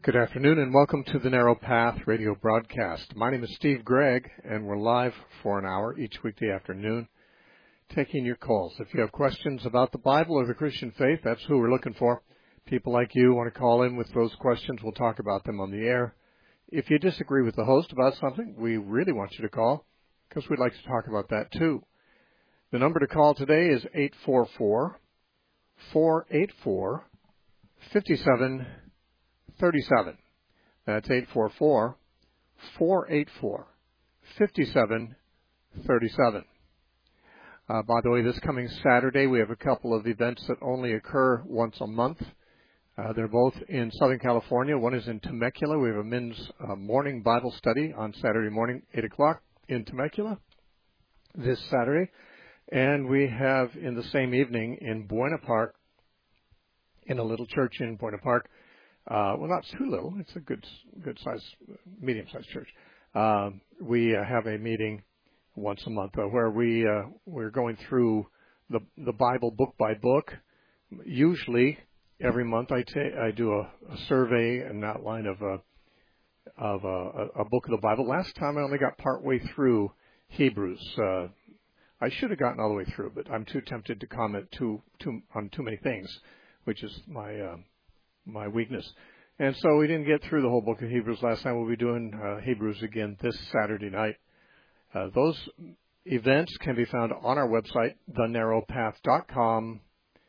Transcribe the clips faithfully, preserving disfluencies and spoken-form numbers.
Good afternoon and welcome to the Narrow Path radio broadcast. My name is Steve Gregg and we're live for an hour each weekday afternoon taking your calls. If you have questions about the Bible or the Christian faith, that's who we're looking for. People like you want to call in with those questions. We'll talk about them on the air. If you disagree with the host about something, we really want you to call because we'd like to talk about that too. The number to call today is eight four four, four eight four, five seven thirty-seven. That's eight four four, four eight four, five seven thirty-seven. Uh, by the way, this coming Saturday, we have a couple of events that only occur once a month. Uh, they're both in Southern California. One is in Temecula. We have a men's uh, morning Bible study on Saturday morning, eight o'clock in Temecula this Saturday. And we have in the same evening in Buena Park, in a little church in Buena Park, Uh, well, not too little. It's a good, good size, medium-sized church. Uh, we uh, have a meeting once a month uh, where we uh, we're going through the the Bible book by book. Usually, every month I ta- I do a, a survey, an outline of a of a, a book of the Bible. Last time I only got part way through Hebrews. Uh, I should have gotten all the way through, but I'm too tempted to comment too too on too many things, which is my uh, my weakness. And so we didn't get through the whole book of Hebrews last time. We'll be doing uh, Hebrews again this Saturday night. Uh, those events can be found on our website, the narrow path dot com,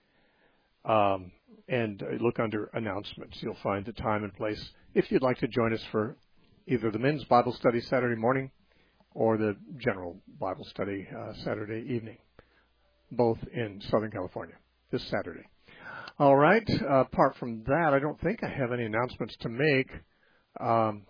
um, and look under announcements. You'll find the time and place if you'd like to join us for either the men's Bible study Saturday morning or the general Bible study uh, Saturday evening, both in Southern California this Saturday. All right. Uh, apart from that, I don't think I have any announcements to make. Um,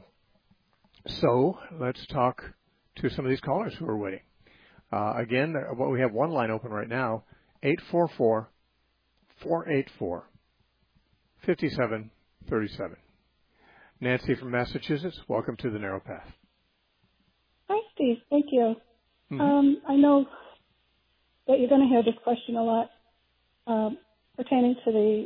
so let's talk to some of these callers who are waiting. Uh, again, well, we have one line open right now, eight four four, four eight four, five seven three seven. Nancy from Massachusetts, welcome to the Narrow Path. Hi, Steve. Thank you. Mm-hmm. Um, I know that you're going to hear this question a lot. Um, pertaining to the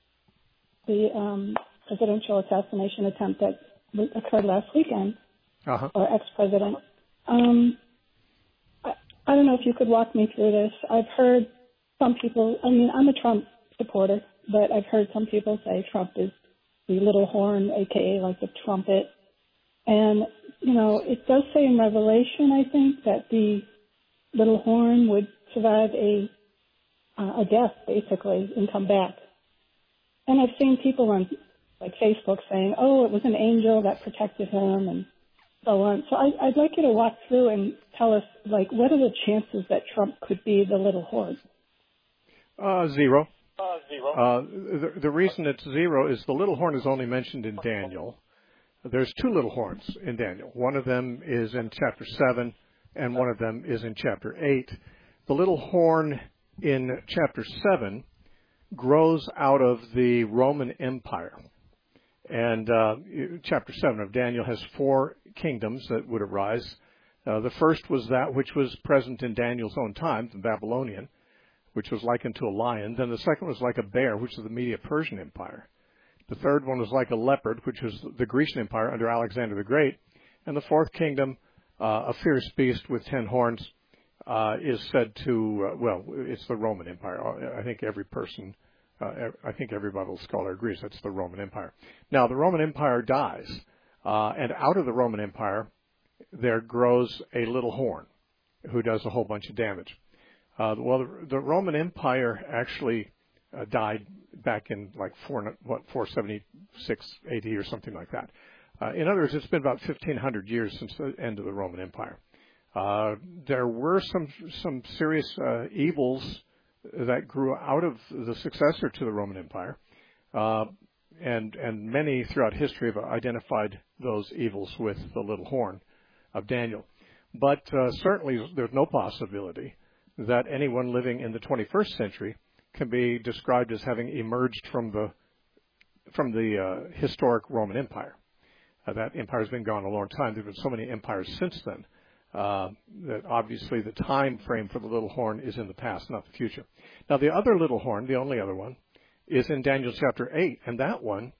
the um, presidential assassination attempt that occurred last weekend, uh-huh. or ex-president. Um, I, I don't know if you could walk me through this. I've heard some people, I mean, I'm a Trump supporter, but I've heard some people say Trump is the little horn, a k a like the trumpet. And, you know, it does say in Revelation, I think, that the little horn would survive a Uh, a death, basically, and come back. And I've seen people on, like, Facebook saying, oh, it was an angel that protected him, and so on. So I, I'd like you to walk through and tell us, like, what are the chances that Trump could be the little horn? Uh, zero. Uh, zero. Uh, the, the reason it's zero is the little horn is only mentioned in Daniel. There's two little horns in Daniel. One of them is in chapter seven, and one of them is in chapter eight. The little horn in chapter seven grows out of the Roman Empire. And uh, chapter seven of Daniel has four kingdoms that would arise. Uh, the first was that which was present in Daniel's own time, the Babylonian, which was likened to a lion. Then the second was like a bear, which is the Medo-Persian Empire. The third one was like a leopard, which was the Grecian Empire under Alexander the Great. And the fourth kingdom, uh, a fierce beast with ten horns, Uh, is said to, uh, well, it's the Roman Empire. I think every person, uh, I think every Bible scholar agrees that's the Roman Empire. Now, the Roman Empire dies, uh, and out of the Roman Empire, there grows a little horn who does a whole bunch of damage. Uh, well, the, the Roman Empire actually uh, died back in like four, what, four seventy-six A D or something like that. Uh, in other words, it's been about fifteen hundred years since the end of the Roman Empire. Uh, there were some some serious uh, evils that grew out of the successor to the Roman Empire, uh, and and many throughout history have identified those evils with the little horn of Daniel. But uh, certainly there's no possibility that anyone living in the twenty-first century can be described as having emerged from the from the uh, historic Roman Empire. Uh, that empire has been gone a long time. There have been so many empires since then. Uh, that obviously the time frame for the little horn is in the past, not the future. Now, the other little horn, the only other one, is in Daniel chapter eight, and that one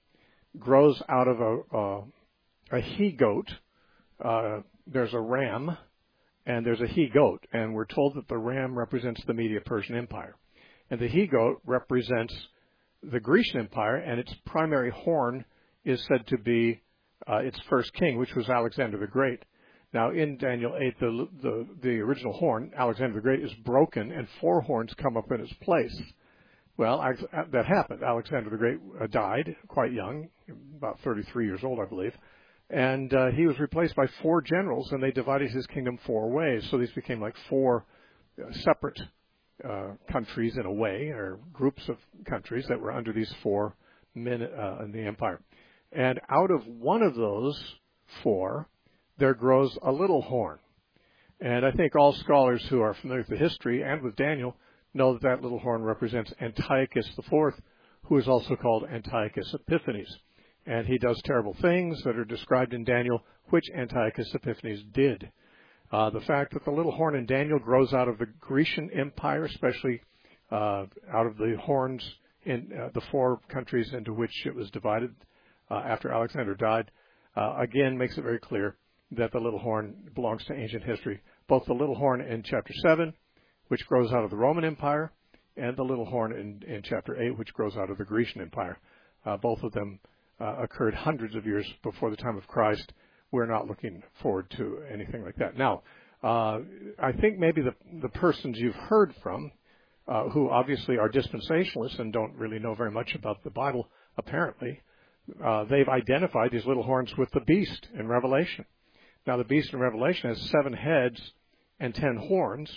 grows out of a, a, a he-goat. Uh, there's a ram, and there's a he-goat, and we're told that the ram represents the Medo-Persian Empire. And the he-goat represents the Grecian Empire, and its primary horn is said to be uh, its first king, which was Alexander the Great. Now, in Daniel eight, the, the, the original horn, Alexander the Great, is broken, and four horns come up in its place. Well, that happened. Alexander the Great uh, died quite young, about thirty-three years old, I believe. And uh, he was replaced by four generals, and they divided his kingdom four ways. So these became like four uh, separate uh, countries in a way, or groups of countries that were under these four men uh, in the empire. And out of one of those four, there grows a little horn. And I think all scholars who are familiar with the history and with Daniel know that that little horn represents Antiochus the Fourth, who is also called Antiochus Epiphanes. And he does terrible things that are described in Daniel, which Antiochus Epiphanes did. Uh, the fact that the little horn in Daniel grows out of the Grecian Empire, especially uh, out of the horns in uh, the four countries into which it was divided uh, after Alexander died, uh, again makes it very clear that the little horn belongs to ancient history. Both the little horn in chapter seven, which grows out of the Roman Empire, and the little horn in, in chapter eight, which grows out of the Grecian Empire. Uh, both of them uh, occurred hundreds of years before the time of Christ. We're not looking forward to anything like that. Now, uh, I think maybe the, the persons you've heard from, uh, who obviously are dispensationalists and don't really know very much about the Bible, apparently, uh, they've identified these little horns with the beast in Revelation. Now, the beast in Revelation has seven heads and ten horns.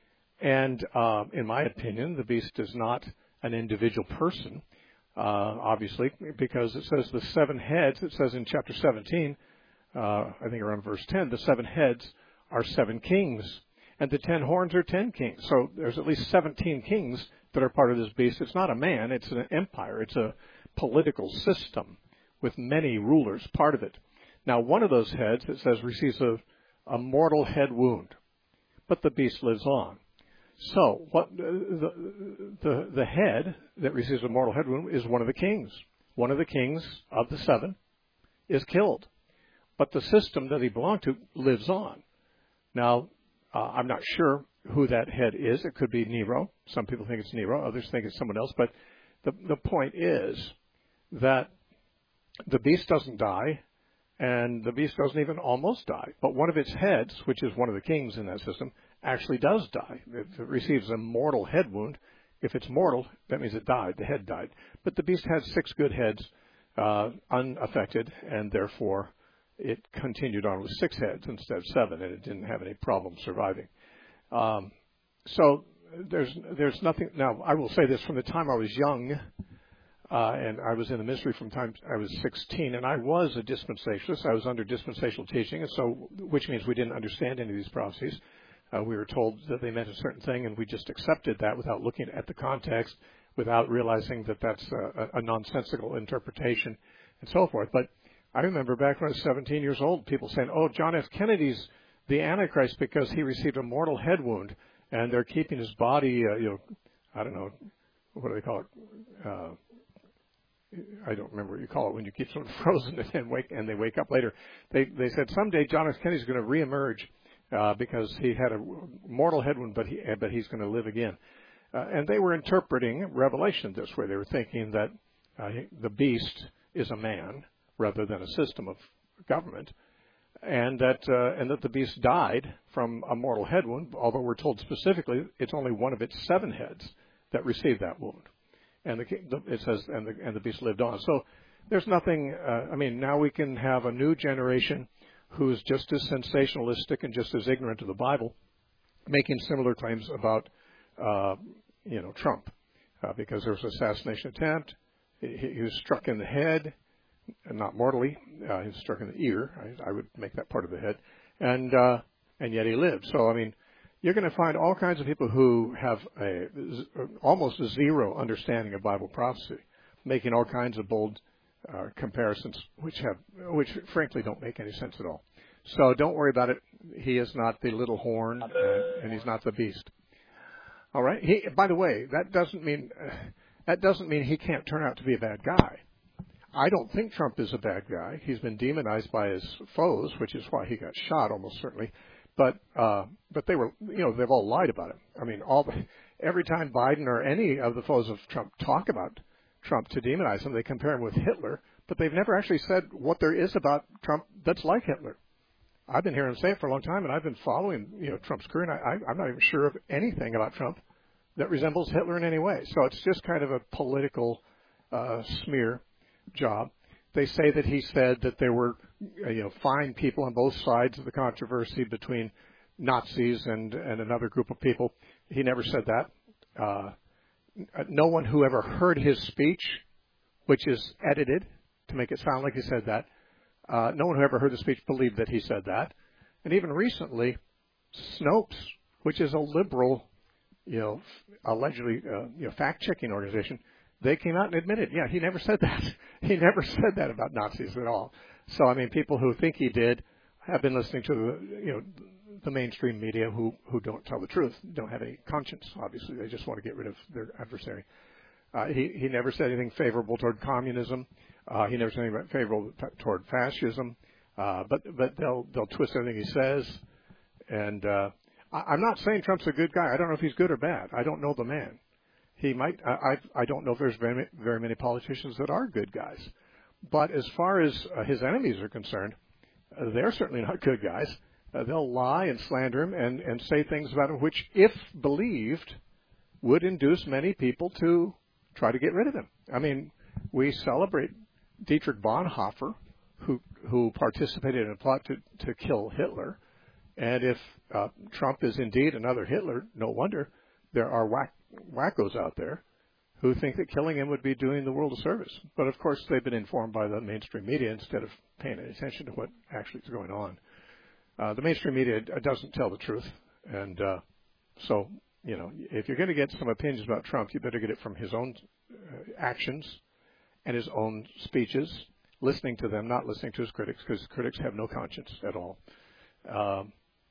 And uh, in my opinion, the beast is not an individual person, uh, obviously, because it says the seven heads. It says in chapter seventeen, uh, I think around verse ten, the seven heads are seven kings, and the ten horns are ten kings. So there's at least seventeen kings that are part of this beast. It's not a man. It's an empire. It's a political system with many rulers, part of it. Now, one of those heads, it says, receives a, a mortal head wound, but the beast lives on. So, what the, the the head that receives a mortal head wound is one of the kings. One of the kings of the seven is killed, but the system that he belonged to lives on. Now, uh, I'm not sure who that head is. It could be Nero. Some people think it's Nero. Others think it's someone else. But the the point is that the beast doesn't die, and the beast doesn't even almost die. But one of its heads, which is one of the kings in that system, actually does die. It receives a mortal head wound. If it's mortal, that means it died. The head died. But the beast had six good heads, uh, unaffected, and therefore it continued on with six heads instead of seven, and it didn't have any problem surviving. Um, so there's there's nothing. Now, I will say this: from the time I was young, uh, and I was in the ministry from the time I was sixteen, and I was a dispensationalist. I was under dispensational teaching, and so which means we didn't understand any of these prophecies. Uh, we were told that they meant a certain thing, and we just accepted that without looking at the context, without realizing that that's a, a nonsensical interpretation, and so forth. But I remember back when I was seventeen years old, people saying, oh, John F. Kennedy's the Antichrist because he received a mortal head wound, and they're keeping his body, uh, you know, I don't know, what do they call it? Uh, I don't remember what you call it when you keep someone frozen and then wake and they wake up later. They they said someday John F. Kennedy's going to reemerge uh, because he had a mortal head wound, but he but he's going to live again. Uh, and they were interpreting Revelation this way. They were thinking that uh, the beast is a man rather than a system of government, and that uh, and that the beast died from a mortal head wound. Although we're told specifically it's only one of its seven heads that received that wound. And the, it says, and the, and the beast lived on. So there's nothing, uh, I mean, now we can have a new generation who's just as sensationalistic and just as ignorant of the Bible, making similar claims about, uh, you know, Trump, uh, because there was an assassination attempt. He, he was struck in the head, not mortally. Uh, he was struck in the ear. I, I would make that part of the head. And, uh, and yet he lived. So, I mean, you're going to find all kinds of people who have a, almost a zero understanding of Bible prophecy, making all kinds of bold uh, comparisons, which have, which frankly don't make any sense at all. So don't worry about it. He is not the little horn, uh, and he's not the beast. All right. He, by the way, that doesn't mean uh, that doesn't mean he can't turn out to be a bad guy. I don't think Trump is a bad guy. He's been demonized by his foes, which is why he got shot almost certainly. But uh, but they were, you know, they've all lied about it. I mean, all the, every time Biden or any of the foes of Trump talk about Trump to demonize him, they compare him with Hitler. But they've never actually said what there is about Trump that's like Hitler. I've been hearing him say it for a long time, and I've been following, you know, Trump's career, and I, I, I'm not even sure of anything about Trump that resembles Hitler in any way. So it's just kind of a political uh, smear job. They say that he said that there were, you know, fine people on both sides of the controversy between Nazis and, and another group of people. He never said that. Uh, no one who ever heard his speech, which is edited to make it sound like he said that, uh, no one who ever heard the speech believed that he said that. And even recently, Snopes, which is a liberal, you know, allegedly, uh, you know, fact-checking organization, they came out and admitted, yeah, he never said that. He never said that about Nazis at all. So, I mean, people who think he did have been listening to the, you know, the mainstream media who, who don't tell the truth, don't have any conscience, obviously. They just want to get rid of their adversary. Uh, he, he never said anything favorable toward communism. Uh, he never said anything favorable toward fascism. Uh, but but they'll they'll twist everything he says. And uh, I, I'm not saying Trump's a good guy. I don't know if he's good or bad. I don't know the man. He might. I I, I don't know if there's very very many politicians that are good guys. But as far as uh, his enemies are concerned, uh, they're certainly not good guys. Uh, they'll lie and slander him and, and say things about him which, if believed, would induce many people to try to get rid of him. I mean, we celebrate Dietrich Bonhoeffer, who who participated in a plot to, to kill Hitler. And if uh, Trump is indeed another Hitler, no wonder there are whack, wackos out there who think that killing him would be doing the world a service. But, of course, they've been informed by the mainstream media instead of paying attention to what actually is going on. Uh, the mainstream media doesn't tell the truth. And uh, so, you know, if you're going to get some opinions about Trump, you better get it from his own uh, actions and his own speeches, listening to them, not listening to his critics, because critics have no conscience at all. Um,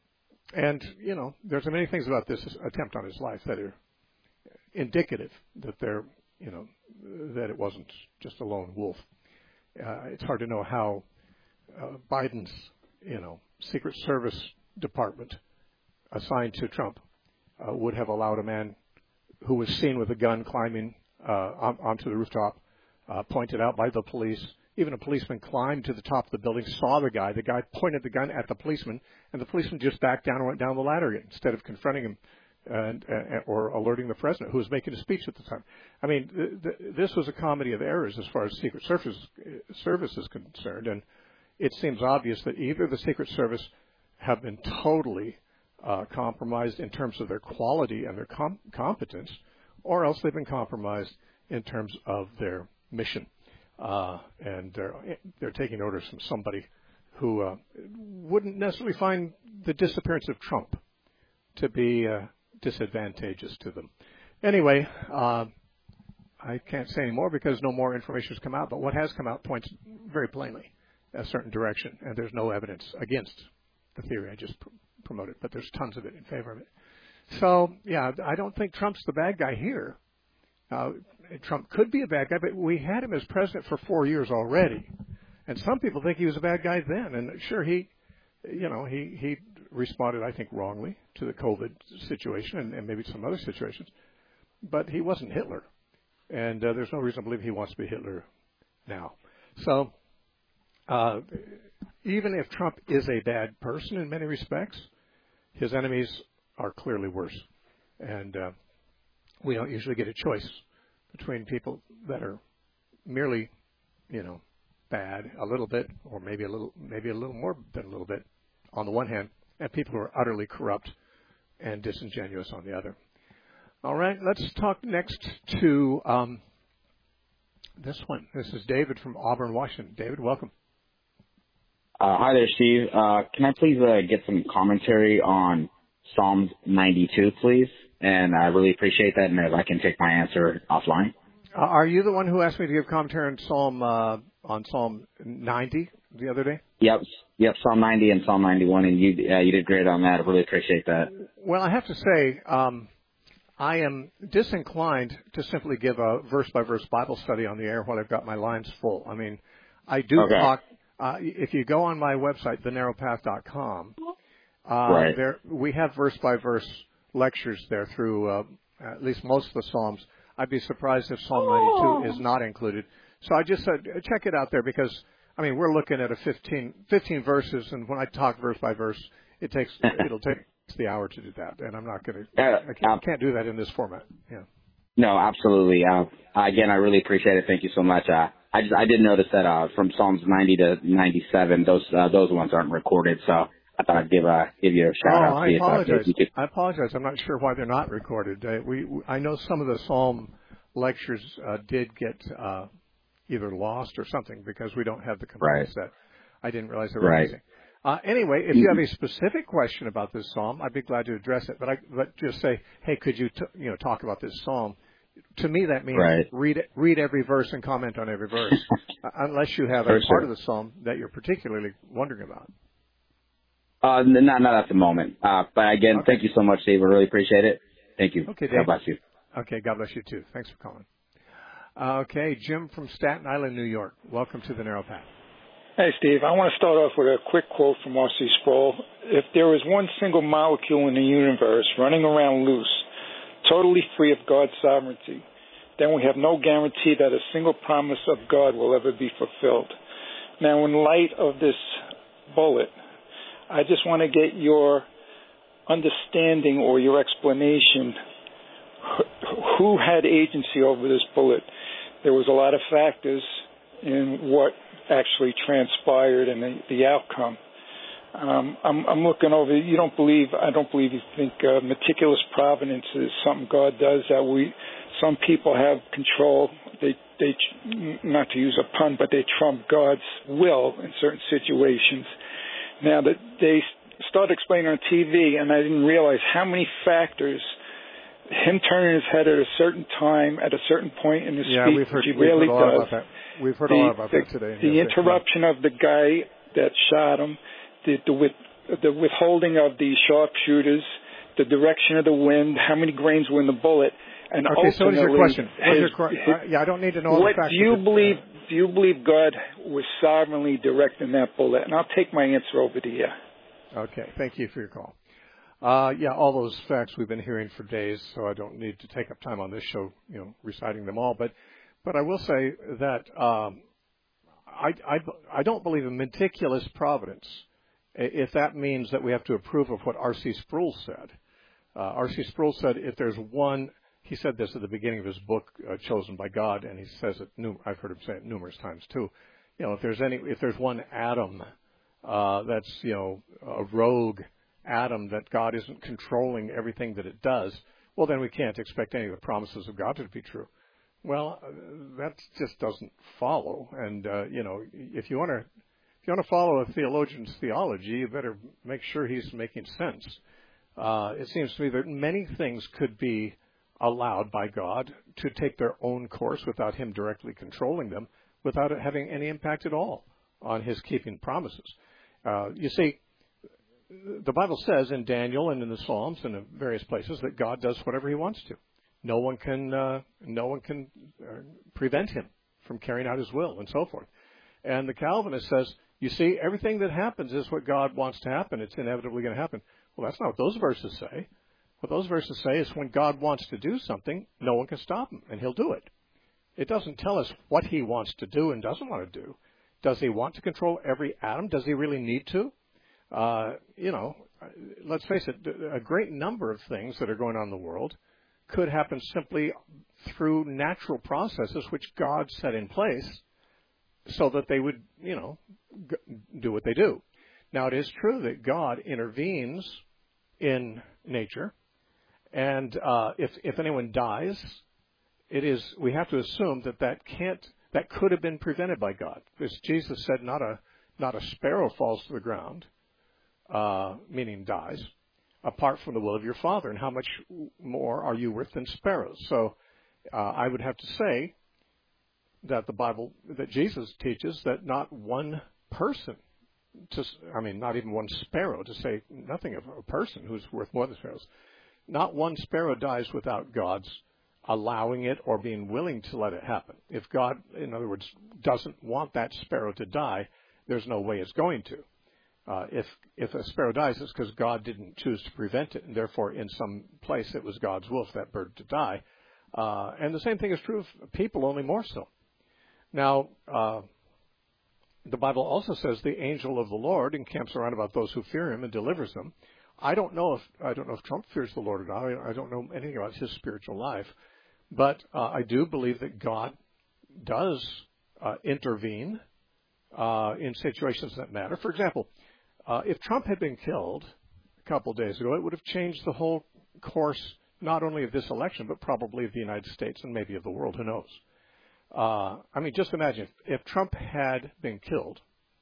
and, you know, there's many things about this attempt on his life that are indicative that they're, you know, that it wasn't just a lone wolf. Uh, it's hard to know how uh, Biden's, you know, Secret Service department assigned to Trump uh, would have allowed a man who was seen with a gun climbing uh, on, onto the rooftop, uh, pointed out by the police. Even a policeman climbed to the top of the building, saw the guy. The guy pointed the gun at the policeman, and the policeman just backed down and went down the ladder again instead of confronting him and, uh, or alerting the president, who was making a speech at the time. I mean, th- th- this was a comedy of errors as far as Secret Service, Service is concerned, and it seems obvious that either the Secret Service have been totally uh, compromised in terms of their quality and their com- competence, or else they've been compromised in terms of their mission. Uh, and they're, they're taking orders from somebody who uh, wouldn't necessarily find the disappearance of Trump to be uh, disadvantageous to them. Anyway, uh, I can't say any more because no more information has come out, but what has come out points very plainly a certain direction, and there's no evidence against the theory I just pr- promoted, but there's tons of it in favor of it. So, yeah, I don't think Trump's the bad guy here. Uh, Trump could be a bad guy, but we had him as president for four years already. And some people think he was a bad guy then. And sure, he, you know, he, he responded, I think, wrongly to the COVID situation and, and maybe some other situations. But he wasn't Hitler. And uh, there's no reason to believe he wants to be Hitler now. So uh, even if Trump is a bad person in many respects, his enemies are clearly worse. And uh, we don't usually get a choice between people that are merely, you know, bad a little bit, or maybe a little, maybe a little more than a little bit, on the one hand, and people who are utterly corrupt and disingenuous on the other. All right, let's talk next to um, this one. This is David from Auburn, Washington. David, welcome. Uh, hi there, Steve. Uh, can I please uh, get some commentary on Psalm ninety-two, please? And I really appreciate that, and if I can take my answer offline. Uh, are you the one who asked me to give commentary on Psalm uh, on Psalm ninety the other day? Yep, yep, Psalm ninety and Psalm ninety-one, and you uh, you did great on that. I really appreciate that. Well, I have to say, um, I am disinclined to simply give a verse-by-verse Bible study on the air while I've got my lines full. I mean, I do okay. talk. Uh, if you go on my website, the narrow path dot com, uh, right. there we have verse-by-verse lectures there through uh, at least most of the Psalms. I'd be surprised if Psalm ninety-two is not included. So I just said, check it out there because, I mean, we're looking at a fifteen, fifteen verses, and when I talk verse by verse, it takes, it'll take the hour to do that, and I'm not going to, uh, I can't, can't do that in this format. Yeah. No, absolutely. Uh, again, I really appreciate it. Thank you so much. Uh, I just, I did notice that, uh, from Psalms ninety to ninety-seven, those, uh, those ones aren't recorded, so I thought I'd give, uh, give you a shout oh, out. I apologize. If, I apologize. I'm not sure why they're not recorded. Uh, we, I know some of the Psalm lectures, uh, did get, uh, either lost or something because we don't have the complete right. set. I didn't realize they were right. amazing. Uh, anyway, if you have a specific question about this psalm, I'd be glad to address it. But I, but just say, hey, could you, t- you know, talk about this psalm? To me, that means right. read it, read every verse and comment on every verse, uh, unless you have a For part sure. of the psalm that you're particularly wondering about. Uh, not not at the moment. Uh, but again, okay. thank you so much, Dave. I really appreciate it. Thank you. Okay, Dave. God bless you. Okay, God bless you too. Thanks for calling. Uh, okay, Jim from Staten Island, New York. Welcome to the Narrow Path. Hey, Steve. I want to start off with a quick quote from R C Sproul. If there is one single molecule in the universe running around loose, totally free of God's sovereignty, then we have no guarantee that a single promise of God will ever be fulfilled. Now, in light of this bullet, I just want to get your understanding or your explanation. Who had agency over this bullet? There was a lot of factors in what actually transpired and the, the outcome. Um, I'm, I'm looking over. You don't believe? I don't believe you think uh, meticulous providence is something God does. That we, some people have control. They, they, not to use a pun, but they trump God's will in certain situations. Now that they started explaining on T V, and I didn't realize how many factors. Him turning his head at a certain time, at a certain point in the yeah, speech, we've heard, which he we've really heard a lot does. about that. We've heard the, a lot about the, that today. The yes, interruption yeah. of the guy that shot him, the, the, with, the withholding of the sharpshooters, the direction of the wind, how many grains were in the bullet, and okay, ultimately, so what is your question? What is his, your, his, uh, yeah, I don't need to know all what the facts. do you it, believe? Uh, do you believe God was sovereignly directing that bullet? And I'll take my answer over to you. Okay, thank you for your call. Uh, yeah, all those facts we've been hearing for days, so I don't need to take up time on this show, you know, reciting them all. But, but I will say that um, I, I, I don't believe in meticulous providence, if that means that we have to approve of what R C Sproul said. Uh, R C Sproul said if there's one, he said this at the beginning of his book, uh, Chosen by God, and he says it, num- I've heard him say it numerous times too. You know, if there's any, if there's one atom uh, that's, you know, a rogue atom that God isn't controlling everything that it does, well, then we can't expect any of the promises of God to be true. Well, uh, that just doesn't follow. And, uh, you know, if you want to, if you want to follow a theologian's theology, you better make sure he's making sense. Uh, it seems to me that many things could be allowed by God to take their own course without him directly controlling them, without it having any impact at all on his keeping promises. Uh, you see, the Bible says in Daniel and in the Psalms and in various places that God does whatever he wants to. No one can, uh, no one can uh, prevent him from carrying out his will and so forth. And the Calvinist says, you see, everything that happens is what God wants to happen. It's inevitably going to happen. Well, that's not what those verses say. What those verses say is when God wants to do something, no one can stop him, and he'll do it. It doesn't tell us what he wants to do and doesn't want to do. Does he want to control every atom? Does he really need to? Uh, you know, let's face it, a great number of things that are going on in the world could happen simply through natural processes which God set in place so that they would, you know, g- do what they do. Now, it is true that God intervenes in nature, and uh, if if anyone dies, it is we have to assume that that can't that could have been prevented by God, because Jesus said, "Not a not a sparrow falls to the ground." Uh, meaning dies, apart from the will of your Father. And how much more are you worth than sparrows? So uh, I would have to say that the Bible, that Jesus teaches that not one person, to, I mean, not even one sparrow, to say nothing of a person who's worth more than sparrows, not one sparrow dies without God's allowing it or being willing to let it happen. If God, in other words, doesn't want that sparrow to die, there's no way it's going to. Uh, if if a sparrow dies, it's because God didn't choose to prevent it, and therefore in some place it was God's will for that bird to die. Uh, and the same thing is true of people, only more so. Now, uh, the Bible also says the angel of the Lord encamps around about those who fear him and delivers them. I don't know if I don't know if Trump fears the Lord or not. I don't know anything about his spiritual life, but uh, I do believe that God does uh, intervene uh, in situations that matter. For example, uh, if Trump had been killed a couple of days ago, it would have changed the whole course not only of this election, but probably of the United States and maybe of the world. Who knows? Uh, I mean, just imagine if, if Trump had been killed.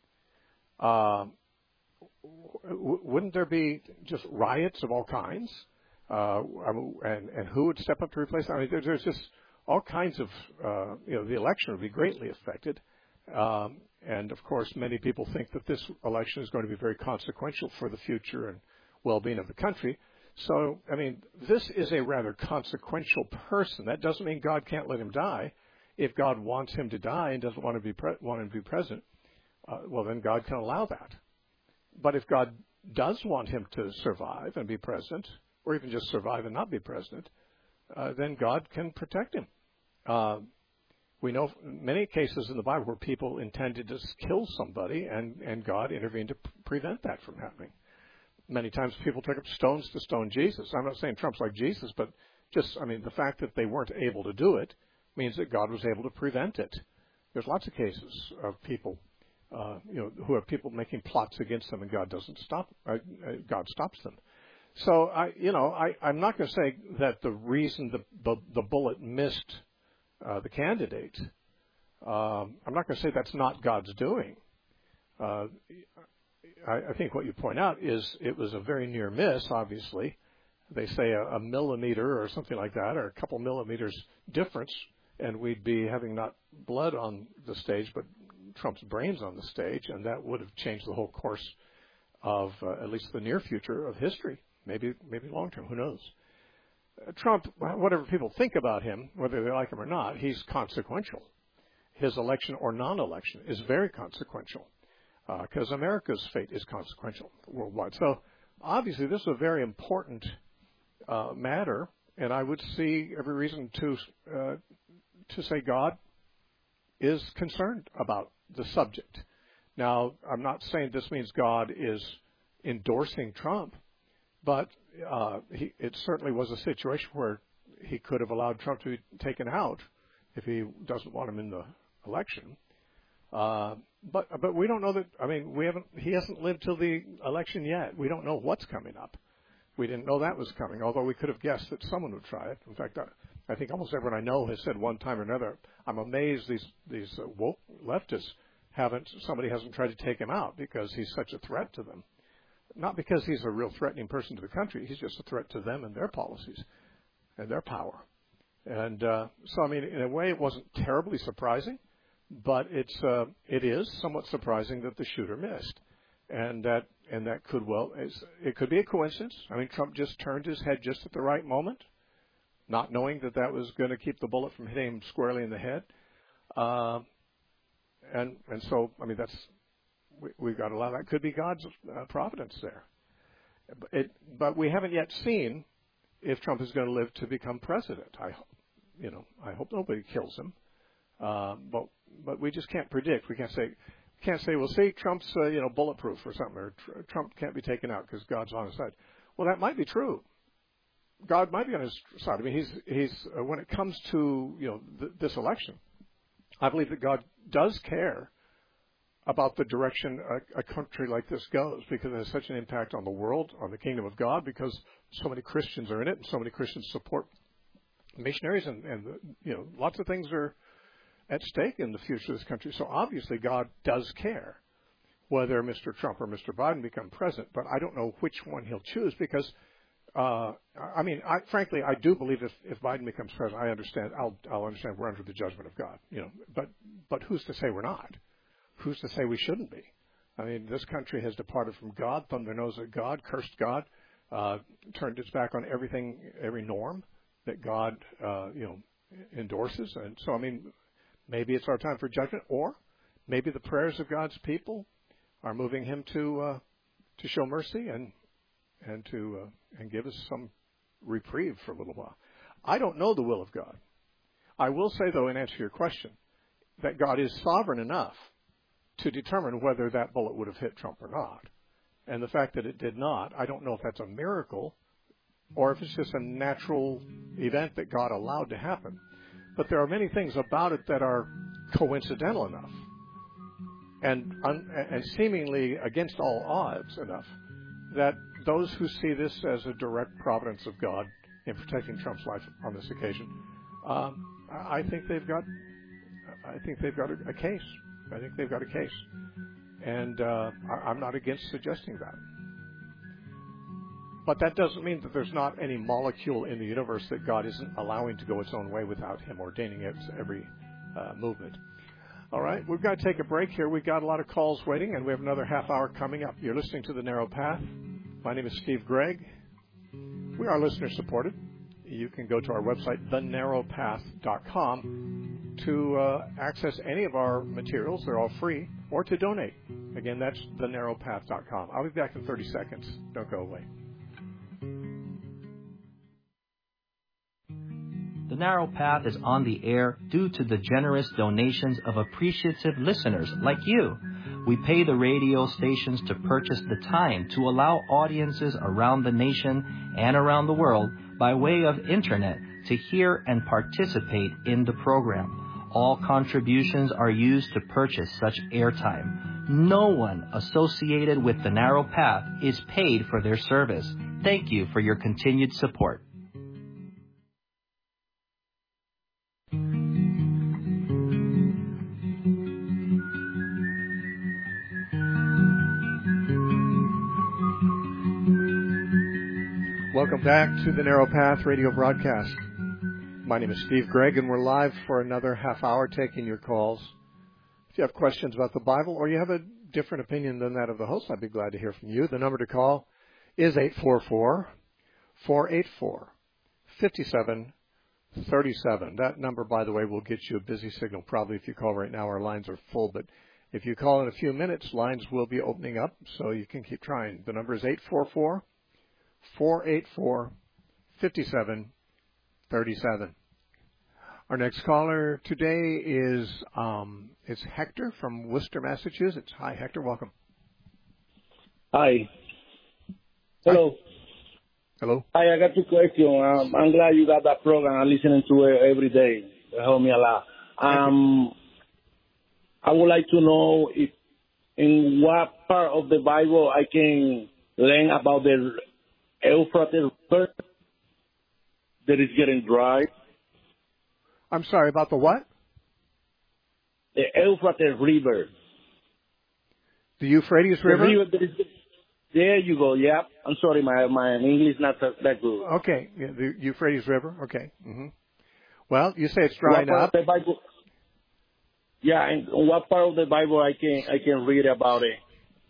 Uh, Wouldn't there be just riots of all kinds? Uh, and, and who would step up to replace them? I mean, there, there's just all kinds of, uh, you know, the election would be greatly affected. Um, and, of course, many people think that this election is going to be very consequential for the future and well-being of the country. So, I mean, this is a rather consequential person. That doesn't mean God can't let him die. If God wants him to die and doesn't want to be pre- want him to be president, uh, well, then God can allow that. But if God does want him to survive and be president, or even just survive and not be president, uh, then God can protect him. Uh, we know many cases in the Bible where people intended to kill somebody, and, and God intervened to p- prevent that from happening. Many times people took up stones to stone Jesus. I'm not saying Trump's like Jesus, but just, I mean, the fact that they weren't able to do it means that God was able to prevent it. There's lots of cases of people Uh, you know, who have people making plots against them, and God doesn't stop. Uh, uh, God stops them. So, I, you know, I, I'm not going to say that the reason the the, the bullet missed uh, the candidate. Um, I'm not going to say that's not God's doing. Uh, I, I think what you point out is it was a very near miss. Obviously, they say a, a millimeter or something like that, or a couple millimeters difference, and we'd be having not blood on the stage, but Trump's brains on the stage, and that would have changed the whole course of uh, at least the near future of history, maybe maybe long term, who knows. Uh, Trump, whatever people think about him, whether they like him or not, he's consequential. His election or non-election is very consequential because uh, America's fate is consequential worldwide. So obviously this is a very important uh, matter, and I would see every reason to uh, to say God is concerned about the subject. Now, I'm not saying this means God is endorsing Trump, but uh, he, it certainly was a situation where he could have allowed Trump to be taken out if he doesn't want him in the election. Uh, but but we don't know that. I mean, we haven't. He hasn't lived till the election yet. We don't know what's coming up. We didn't know that was coming, although we could have guessed that someone would try it. In fact, I, I think almost everyone I know has said one time or another, I'm amazed these these uh, woke leftists haven't, somebody hasn't tried to take him out because he's such a threat to them. Not because he's a real threatening person to the country, he's just a threat to them and their policies and their power. And uh, so, I mean, in a way, it wasn't terribly surprising, but it's uh, it is somewhat surprising that the shooter missed. And that and that could well, it could be a coincidence. I mean, Trump just turned his head just at the right moment, not knowing that that was going to keep the bullet from hitting him squarely in the head. Uh, and and so, I mean, that's we, we've got to allow that. Could be God's uh, providence there. It, but we haven't yet seen if Trump is going to live to become president. I, you know, I hope nobody kills him. Uh, but but we just can't predict. We can't say. Can't say, well, see, Trump's, uh, you know, bulletproof or something, or tr- Trump can't be taken out because God's on his side. Well, that might be true. God might be on his side. I mean, he's, he's, uh, when it comes to, you know, th- this election, I believe that God does care about the direction a, a country like this goes because it has such an impact on the world, on the kingdom of God, because so many Christians are in it and so many Christians support missionaries and, and you know, lots of things are at stake in the future of this country. So obviously God does care whether Mister Trump or Mister Biden become president, but I don't know which one he'll choose because, uh, I mean, I, frankly, I do believe if, if Biden becomes president, I understand, I'll, I'll understand we're under the judgment of God, you know, but, but who's to say we're not? Who's to say we shouldn't be? I mean, this country has departed from God, thumbed their nose at God, cursed God, uh, turned its back on everything, every norm that God, uh, you know, endorses. And so, I mean, maybe it's our time for judgment, or maybe the prayers of God's people are moving Him to uh, to show mercy and and to uh, and give us some reprieve for a little while. I don't know the will of God. I will say, though, in answer to your question, that God is sovereign enough to determine whether that bullet would have hit Trump or not. And the fact that it did not, I don't know if that's a miracle or if it's just a natural event that God allowed to happen. But there are many things about it that are coincidental enough and, un, and seemingly against all odds enough that those who see this as a direct providence of God in protecting Trump's life on this occasion, um, I think they've got, I think they've got a, a case. I think they've got a case, and uh, I, I'm not against suggesting that. But that doesn't mean that there's not any molecule in the universe that God isn't allowing to go its own way without Him ordaining its every uh, movement. All right, we've got to take a break here. We've got a lot of calls waiting, and we have another half hour coming up. You're listening to The Narrow Path. My name is Steve Gregg. We are listener supported. You can go to our website, the narrow path dot com, to uh, access any of our materials. They're all free, or to donate. Again, that's the narrow path dot com. I'll be back in thirty seconds. Don't go away. The Narrow Path is on the air due to the generous donations of appreciative listeners like you. We pay the radio stations to purchase the time to allow audiences around the nation and around the world by way of internet to hear and participate in the program. All contributions are used to purchase such airtime. No one associated with the Narrow Path is paid for their service. Thank you for your continued support. Welcome back to the Narrow Path radio broadcast. My name is Steve Gregg, and we're live for another half hour taking your calls. If you have questions about the Bible or you have a different opinion than that of the host, I'd be glad to hear from you. The number to call is eight four four, four eight four, five seven three seven. That number, by the way, will get you a busy signal. Probably if you call right now, our lines are full. But if you call in a few minutes, lines will be opening up, so you can keep trying. The number is eight four four, four eight four, five seven three seven. Our next caller today is um, it's Hector from Worcester, Massachusetts. Hi, Hector. Welcome. Hi. Hello. Hi. Hello. Hi, I got two questions. Um, I'm glad you got that program. I'm listening to it every day. It helped me a lot. Um, I would like to know if in what part of the Bible I can learn about the Euphrates River that is getting dry. I'm sorry, about the what? The Euphrates River. The Euphrates The River? river that is, there you go, yeah. I'm sorry, my, my English is not that good. Okay, yeah, the Euphrates River, okay. Mm-hmm. Well, you say it's drying what part up. Of the Bible, yeah, and what part of the Bible I can I can read about it?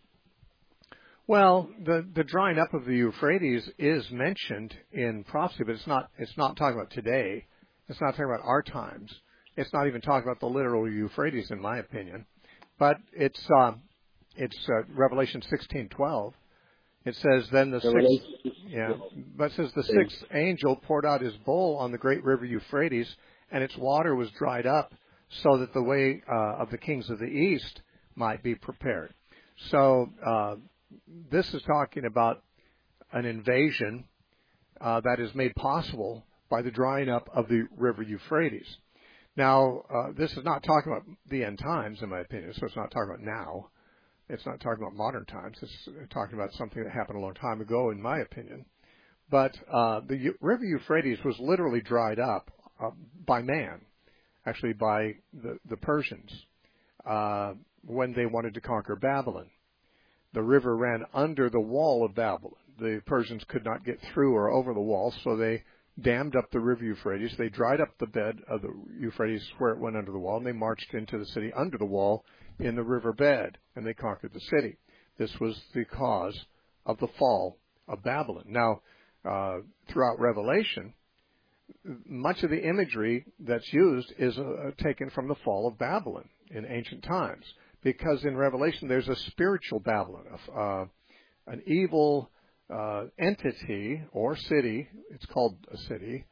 Well, the, the drying up of the Euphrates is mentioned in prophecy, but it's not it's not talking about today. It's not talking about our times. It's not even talking about the literal Euphrates, in my opinion. But it's uh, it's uh, Revelation sixteen twelve. It says then the sixth yeah, but it says the sixth angel poured out his bowl on the great river Euphrates, and its water was dried up, so that the way uh, of the kings of the east might be prepared. So uh, this is talking about an invasion uh, that is made possible by the drying up of the river Euphrates. Now, uh, this is not talking about the end times, in my opinion, so it's not talking about now. It's not talking about modern times. It's talking about something that happened a long time ago, in my opinion. But uh, the U- river Euphrates was literally dried up uh, by man, actually by the, the Persians, uh, when they wanted to conquer Babylon. The river ran under the wall of Babylon. The Persians could not get through or over the wall, so they dammed up the river Euphrates. They dried up the bed of the Euphrates where it went under the wall, and they marched into the city under the wall in the river bed, and they conquered the city. This was the cause of the fall of Babylon. Now, uh, throughout Revelation, much of the imagery that's used is uh, taken from the fall of Babylon in ancient times, because in Revelation there's a spiritual Babylon, uh, an evil uh, entity or city. It's called a city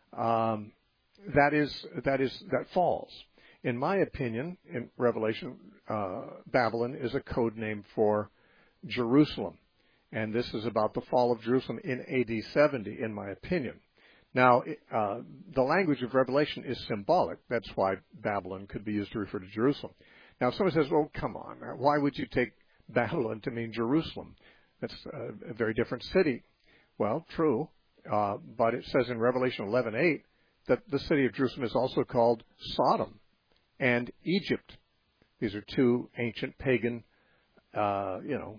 um, that is that is that falls. In my opinion, in Revelation, uh, Babylon is a code name for Jerusalem, and this is about the fall of Jerusalem in A D seventy, in my opinion. Now, uh, the language of Revelation is symbolic. That's why Babylon could be used to refer to Jerusalem. Now, if someone says, well, come on, why would you take Babylon to mean Jerusalem? That's a, a very different city. Well, true, uh, but it says in Revelation eleven eight that the city of Jerusalem is also called Sodom and Egypt. These are two ancient pagan, uh, you know,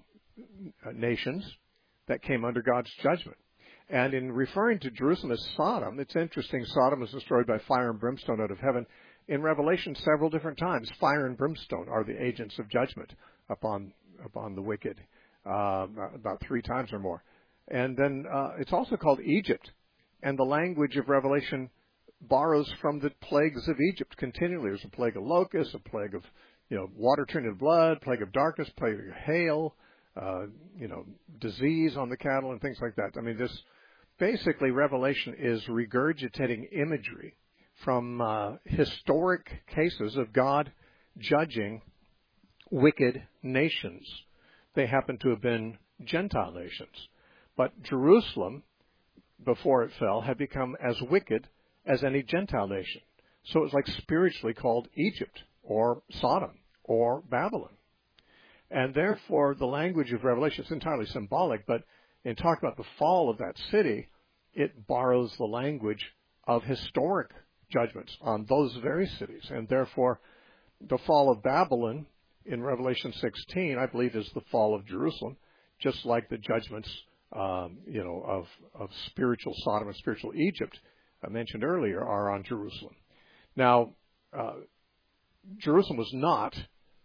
nations that came under God's judgment. And in referring to Jerusalem as Sodom, it's interesting. Sodom was destroyed by fire and brimstone out of heaven. In Revelation, several different times, fire and brimstone are the agents of judgment upon upon the wicked, uh, about three times or more. And then uh, it's also called Egypt. And the language of Revelation borrows from the plagues of Egypt continually. There's a plague of locusts, a plague of you know water turned into blood, plague of darkness, plague of hail, uh, you know disease on the cattle and things like that. I mean, this basically Revelation is regurgitating imagery from uh, historic cases of God judging wicked nations. They happen to have been Gentile nations. But Jerusalem, before it fell, had become as wicked as any Gentile nation. So it was like spiritually called Egypt or Sodom or Babylon. And therefore, the language of Revelation is entirely symbolic, but in talking about the fall of that city, it borrows the language of historic judgments on those very cities. And therefore, the fall of Babylon in Revelation sixteen, I believe, is the fall of Jerusalem, just like the judgments um, you know, of, of spiritual Sodom and spiritual Egypt I mentioned earlier are on Jerusalem. Now, uh, Jerusalem was not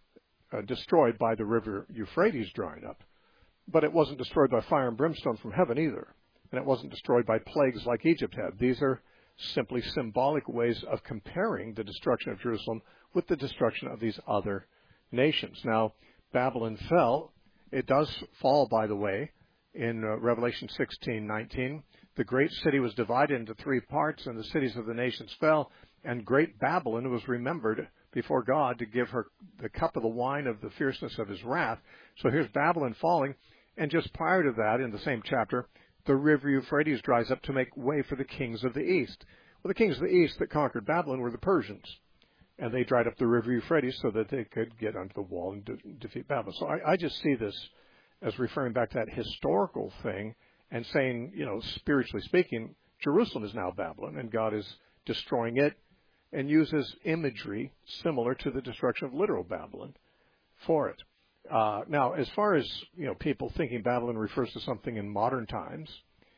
uh, destroyed by the river Euphrates drying up, but it wasn't destroyed by fire and brimstone from heaven either, and it wasn't destroyed by plagues like Egypt had. These are simply symbolic ways of comparing the destruction of Jerusalem with the destruction of these other nations. Now, Babylon fell. It does fall, by the way, in uh, Revelation sixteen nineteen. The great city was divided into three parts, and the cities of the nations fell, and great Babylon was remembered before God to give her the cup of the wine of the fierceness of his wrath. So here's Babylon falling, and just prior to that, in the same chapter, the river Euphrates dries up to make way for the kings of the east. Well, the kings of the east that conquered Babylon were the Persians, and they dried up the river Euphrates so that they could get onto the wall and de- defeat Babylon. So I, I just see this as referring back to that historical thing and saying, you know, spiritually speaking, Jerusalem is now Babylon, and God is destroying it, and uses imagery similar to the destruction of literal Babylon for it. Uh, now, as far as, you know, people thinking Babylon refers to something in modern times,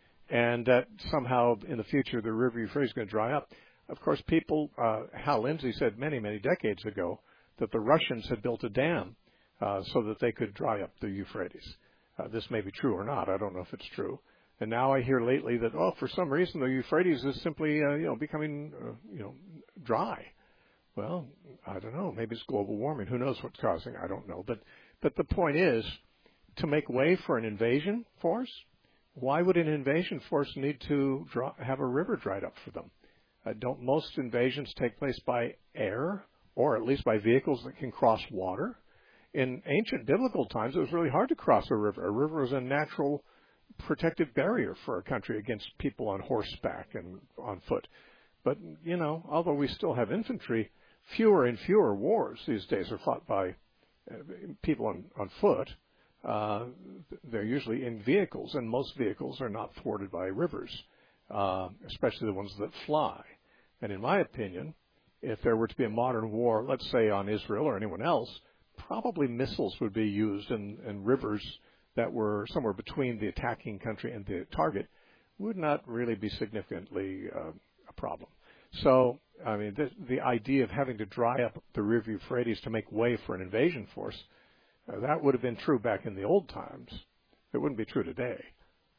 and that somehow in the future the river Euphrates is going to dry up, of course, people, uh, Hal Lindsey said many, many decades ago that the Russians had built a dam uh, so that they could dry up the Euphrates. Uh, this may be true or not. I don't know if it's true. And now I hear lately that, oh, for some reason the Euphrates is simply, uh, you know, becoming, uh, you know, dry. Well, I don't know. Maybe it's global warming. Who knows what's causing? I don't know. But, but the point is, to make way for an invasion force, why would an invasion force need to draw, have a river dried up for them? Uh, don't most invasions take place by air, or at least by vehicles that can cross water? In ancient biblical times, it was really hard to cross a river. A river was a natural protective barrier for a country against people on horseback and on foot. But, you know, although we still have infantry, fewer and fewer wars these days are fought by uh, people on, on foot. Uh, they're usually in vehicles, and most vehicles are not thwarted by rivers, uh, especially the ones that fly. And in my opinion, if there were to be a modern war, let's say on Israel or anyone else, probably missiles would be used, and, and rivers that were somewhere between the attacking country and the target would not really be significantly uh, a problem. So, I mean, the, the idea of having to dry up the river Euphrates to make way for an invasion force, uh, that would have been true back in the old times. It wouldn't be true today.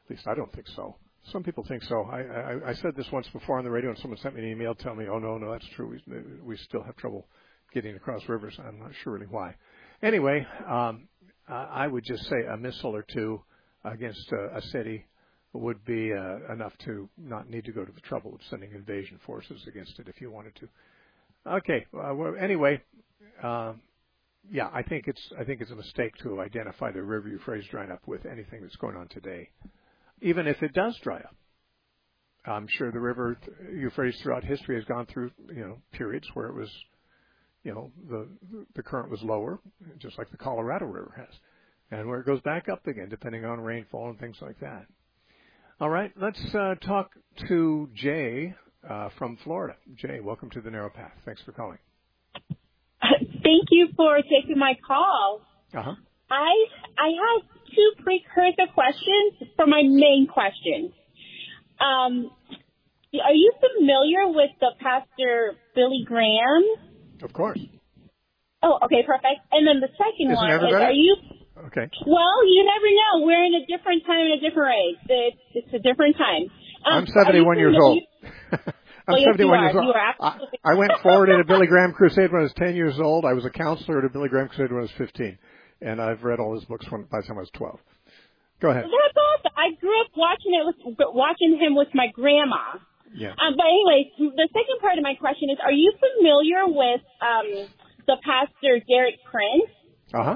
At least I don't think so. Some people think so. I, I, I said this once before on the radio, and someone sent me an email telling me, oh, no, no, that's true. We, we still have trouble getting across rivers. I'm not sure really why. Anyway, um, I would just say a missile or two against a, a city would be uh, enough to not need to go to the trouble of sending invasion forces against it if you wanted to. Okay. Uh, well, anyway, uh, yeah, I think it's I think it's a mistake to identify the river Euphrates drying up with anything that's going on today, even if it does dry up. I'm sure the river Euphrates throughout history has gone through, you know, periods where it was, you know, the the current was lower, just like the Colorado River has, and where it goes back up again, depending on rainfall and things like that. All right, let's uh, talk to Jay uh, from Florida. Jay, welcome to the Narrow Path. Thanks for calling. Thank you for taking my call. Uh-huh. I I have two precursor questions for my main question. Um, are you familiar with the pastor Billy Graham? Of course. Oh, okay, perfect. And then the second Isn't one everybody? is, are you... Okay. Well, you never know. We're in a different time and a different age. It's, it's a different time. Um, I'm seventy-one years old. I'm well, yes, seventy-one you years are. old. You are absolutely I, I went forward at a Billy Graham crusade when I was ten years old. I was a counselor at a Billy Graham crusade when I was fifteen. And I've read all his books when, by the time I was twelve. Go ahead. That's awesome. I grew up watching it with, watching him with my grandma. Yeah. Um, but anyway, the second part of my question is, are you familiar with um, the pastor Derek Prince? Uh-huh.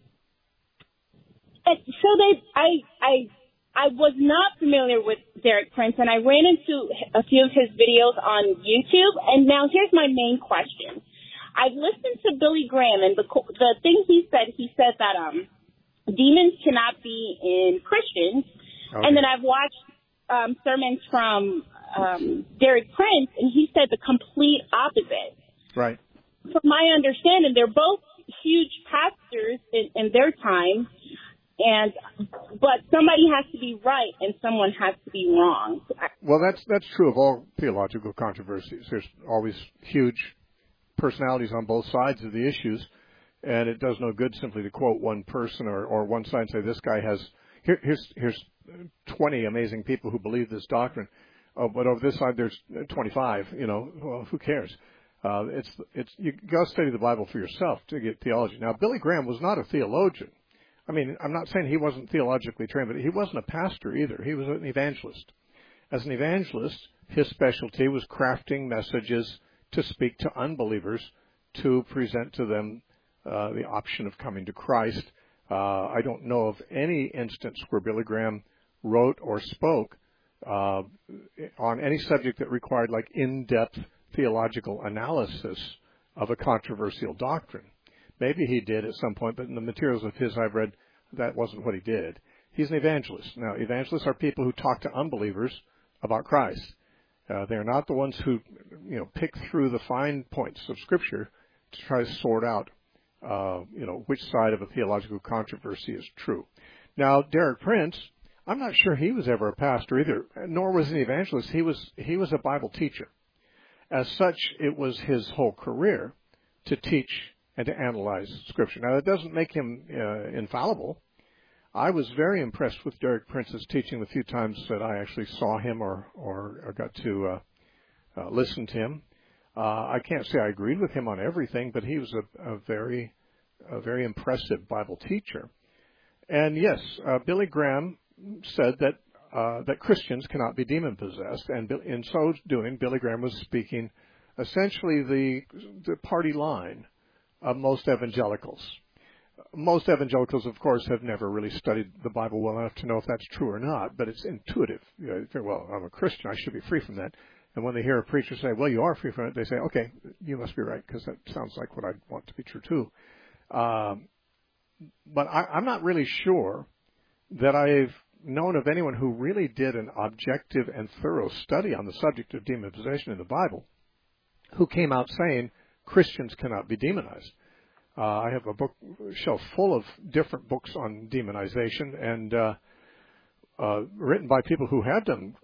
And so they, I, I, I was not familiar with Derek Prince, and I ran into a few of his videos on YouTube. And now here's my main question: I've listened to Billy Graham, and the the thing he said, he said that um, demons cannot be in Christians. Okay. And then I've watched um, sermons from um, Derek Prince, and he said the complete opposite. Right. From my understanding, they're both huge pastors in, in their time. And but somebody has to be right and someone has to be wrong. Well, that's that's true of all theological controversies. There's always huge personalities on both sides of the issues, and it does no good simply to quote one person or, or one side and say this guy has here, here's here's twenty amazing people who believe this doctrine, oh, but over this side there's twenty-five. You know, well, who cares? Uh, it's it's you got to study the Bible for yourself to get theology. Now, Billy Graham was not a theologian. I mean, I'm not saying he wasn't theologically trained, but he wasn't a pastor either. He was an evangelist. As an evangelist, his specialty was crafting messages to speak to unbelievers, to present to them uh, the option of coming to Christ. Uh, I don't know of any instance where Billy Graham wrote or spoke uh, on any subject that required like in-depth theological analysis of a controversial doctrine. Maybe he did at some point, but in the materials of his I've read, that wasn't what he did. He's an evangelist. Now, evangelists are people who talk to unbelievers about Christ. Uh, they're not the ones who, you know, pick through the fine points of Scripture to try to sort out, uh, you know, which side of a theological controversy is true. Now, Derek Prince, I'm not sure he was ever a pastor either, nor was he an evangelist. He was he was a Bible teacher. As such, it was his whole career to teach and to analyze Scripture. Now, that doesn't make him uh, infallible. I was very impressed with Derek Prince's teaching the few times that I actually saw him or, or, or got to uh, uh, listen to him. Uh, I can't say I agreed with him on everything, but he was a, a very a very impressive Bible teacher. And yes, uh, Billy Graham said that uh, that Christians cannot be demon-possessed, and in so doing, Billy Graham was speaking essentially the the party line of most evangelicals. Most evangelicals, of course, have never really studied the Bible well enough to know if that's true or not, but it's intuitive. You know, say, well, I'm a Christian, I should be free from that. And when they hear a preacher say, well, you are free from it, they say, okay, you must be right, because that sounds like what I want to be true too. Um, but I, I'm not really sure that I've known of anyone who really did an objective and thorough study on the subject of demon possession in the Bible who came out saying Christians cannot be demonized. Uh, I have a bookshelf full of different books on demonization and uh, uh, written by people who have done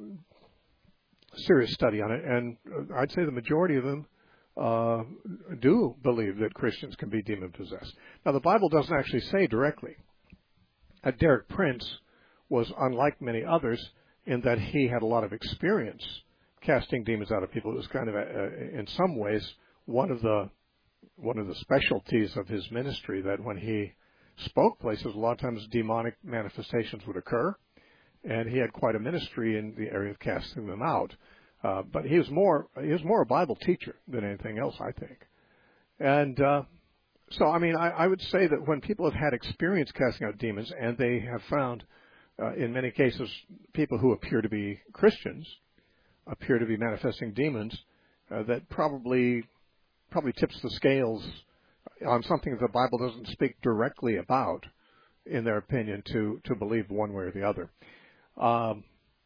serious study on it, and I'd say the majority of them uh, do believe that Christians can be demon-possessed. Now, the Bible doesn't actually say directly. Uh, Derek Prince was unlike many others in that he had a lot of experience casting demons out of people. It was kind of, a, a, in some ways, one of the one of the specialties of his ministry, that when he spoke places, a lot of times demonic manifestations would occur, and he had quite a ministry in the area of casting them out. Uh, but he was more he was more a Bible teacher than anything else, I think. And uh, so, I mean, I, I would say that when people have had experience casting out demons, and they have found, uh, in many cases, people who appear to be Christians appear to be manifesting demons, uh, that probably probably tips the scales on something that the Bible doesn't speak directly about, in their opinion, to, to believe one way or the other. Um,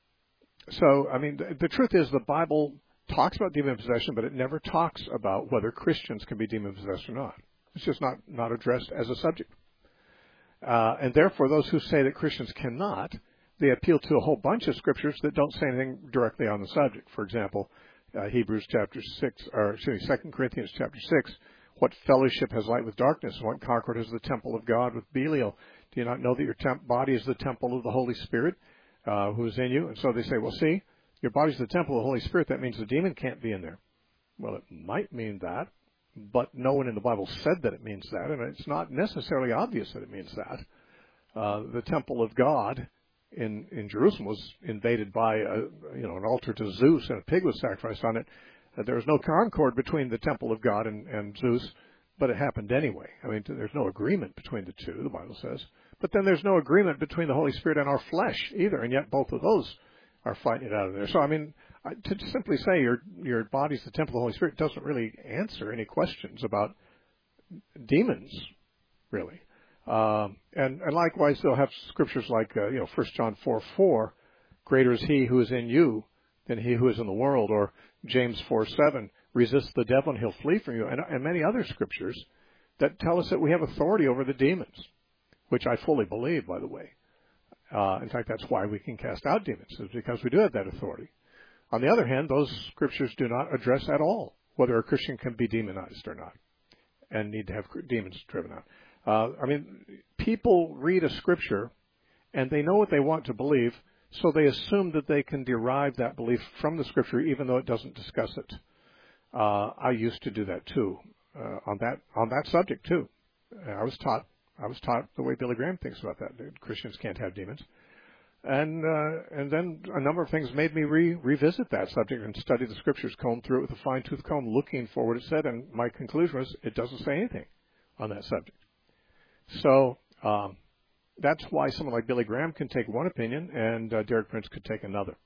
so, I mean, the, the truth is the Bible talks about demon possession, but it never talks about whether Christians can be demon possessed or not. It's just not, not addressed as a subject. Uh, and therefore, those who say that Christians cannot, they appeal to a whole bunch of scriptures that don't say anything directly on the subject. For example, uh, Hebrews chapter six, or excuse me, Second Corinthians chapter six, what fellowship has light with darkness? What concord is the temple of God with Belial? Do you not know that your temp- body is the temple of the Holy Spirit, uh, who is in you? And so they say, well, see, your body's the temple of the Holy Spirit. That means the demon can't be in there. Well, it might mean that, but no one in the Bible said that it means that, and it's not necessarily obvious that it means that. Uh, the temple of God in, in Jerusalem was invaded by a, you know, an altar to Zeus, and a pig was sacrificed on it. Uh, there was no concord between the temple of God and, and Zeus, but it happened anyway. I mean, there's no agreement between the two, the Bible says. But then there's no agreement between the Holy Spirit and our flesh either, and yet both of those are fighting it out of there. So, I mean, to simply say your your body's the temple of the Holy Spirit doesn't really answer any questions about demons, really. Um, and, and likewise, they'll have scriptures like, uh, you know, First John four four, greater is he who is in you than he who is in the world, or James four seven, resist the devil and he'll flee from you, and, and many other scriptures that tell us that we have authority over the demons, which I fully believe, by the way. Uh, in fact, that's why we can cast out demons, is because we do have that authority. On the other hand, those scriptures do not address at all whether a Christian can be demonized or not and need to have demons driven out. Uh, I mean, people read a scripture and they know what they want to believe, so they assume that they can derive that belief from the scripture even though it doesn't discuss it. Uh, I used to do that too, uh, on that on that subject too. I was taught I was taught the way Billy Graham thinks about that. Christians can't have demons. And uh, and then a number of things made me re- revisit that subject and study the scriptures, comb through it with a fine-tooth comb, looking for what it said. And my conclusion was it doesn't say anything on that subject. So um, that's why someone like Billy Graham can take one opinion and uh, Derek Prince could take another.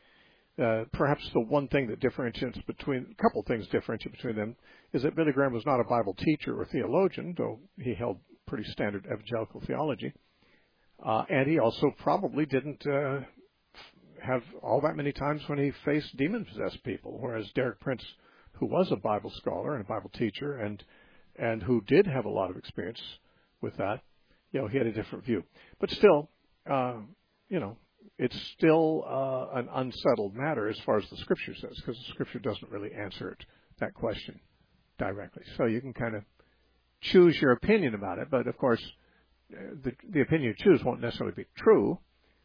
Uh, perhaps the one thing that differentiates between, a couple things differentiate between them, is that Billy Graham was not a Bible teacher or theologian, though he held pretty standard evangelical theology. Uh, and he also probably didn't uh, have all that many times when he faced demon-possessed people, whereas Derek Prince, who was a Bible scholar and a Bible teacher and and who did have a lot of experience with that, you know, he had a different view. But still, uh, you know, it's still uh, an unsettled matter as far as the Scripture says, because the Scripture doesn't really answer it, that question directly. So you can kind of choose your opinion about it, but of course, the, the opinion you choose won't necessarily be true.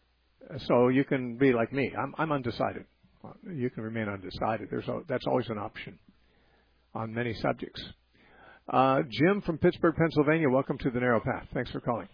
So you can be like me. I'm, I'm undecided. You can remain undecided. There's a, that's always an option on many subjects. Uh, Jim from Pittsburgh, Pennsylvania, welcome to the Narrow Path. Thanks for calling.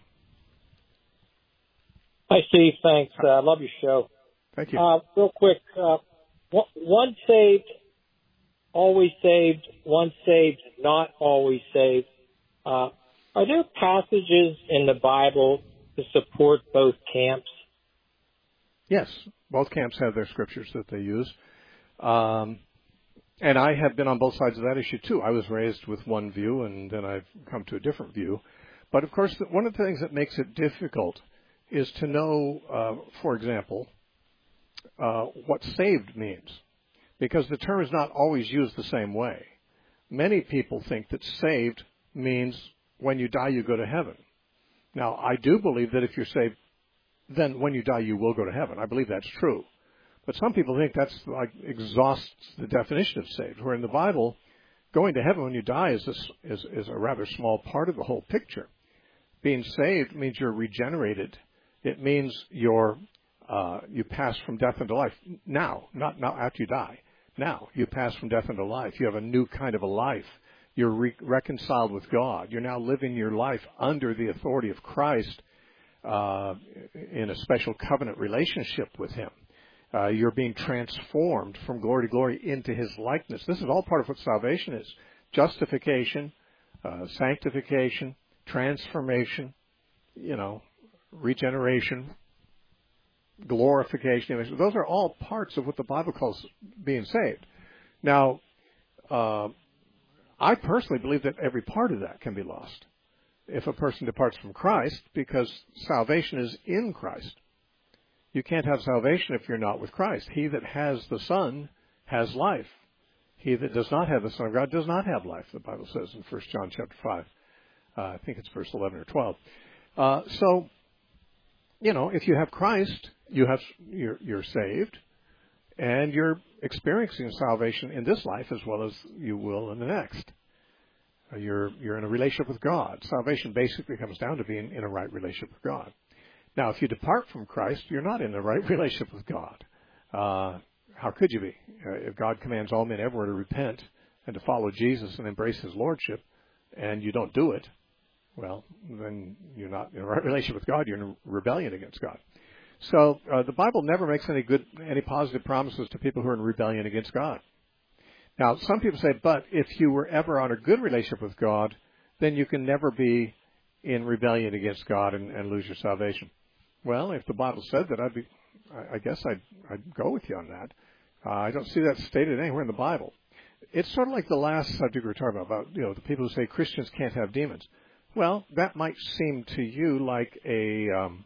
Hi, Steve. Thanks. I uh, love your show. Thank you. Uh, real quick, uh, one saved, always saved, one saved, not always saved. Uh, are there passages in the Bible to support both camps? Yes, both camps have their scriptures that they use. Um, and I have been on both sides of that issue, too. I was raised with one view, and then I've come to a different view. But, of course, one of the things that makes it difficult is to know, uh, for example, uh, what saved means. Because the term is not always used the same way. Many people think that saved means when you die, you go to heaven. Now, I do believe that if you're saved, then when you die, you will go to heaven. I believe that's true. But some people think that's like exhausts the definition of saved, where in the Bible, going to heaven when you die is a, is, is a rather small part of the whole picture. Being saved means you're regenerated It means you're, uh, you pass from death into life. Now, not, not after you die. Now, you pass from death into life. You have a new kind of a life. You're re- reconciled with God. You're now living your life under the authority of Christ uh, in a special covenant relationship with Him. Uh, you're being transformed from glory to glory into His likeness. This is all part of what salvation is. Justification, uh, sanctification, transformation, you know, regeneration, glorification. Those are all parts of what the Bible calls being saved. Now, uh, I personally believe that every part of that can be lost if a person departs from Christ, because salvation is in Christ. You can't have salvation if you're not with Christ. He that has the Son has life. He that does not have the Son of God does not have life, the Bible says in First John chapter five. Uh, I think it's verse eleven or twelve. Uh, so, you know, if you have Christ, you have you're, you're saved, and you're experiencing salvation in this life as well as you will in the next. Uh, you're you're in a relationship with God. Salvation basically comes down to being in a right relationship with God. Now, if you depart from Christ, you're not in the right relationship with God. Uh, how could you be? Uh, if God commands all men everywhere to repent and to follow Jesus and embrace His lordship, and you don't do it, well, then you're not in a right relationship with God. You're in rebellion against God. So uh, the Bible never makes any good, any positive promises to people who are in rebellion against God. Now, some people say, but if you were ever on a good relationship with God, then you can never be in rebellion against God and, and lose your salvation. Well, if the Bible said that, I'd be, I guess I'd, I'd go with you on that. Uh, I don't see that stated anywhere in the Bible. It's sort of like the last subject we were talking about, about, you know, the people who say Christians can't have demons. Well, that might seem to you like a, um,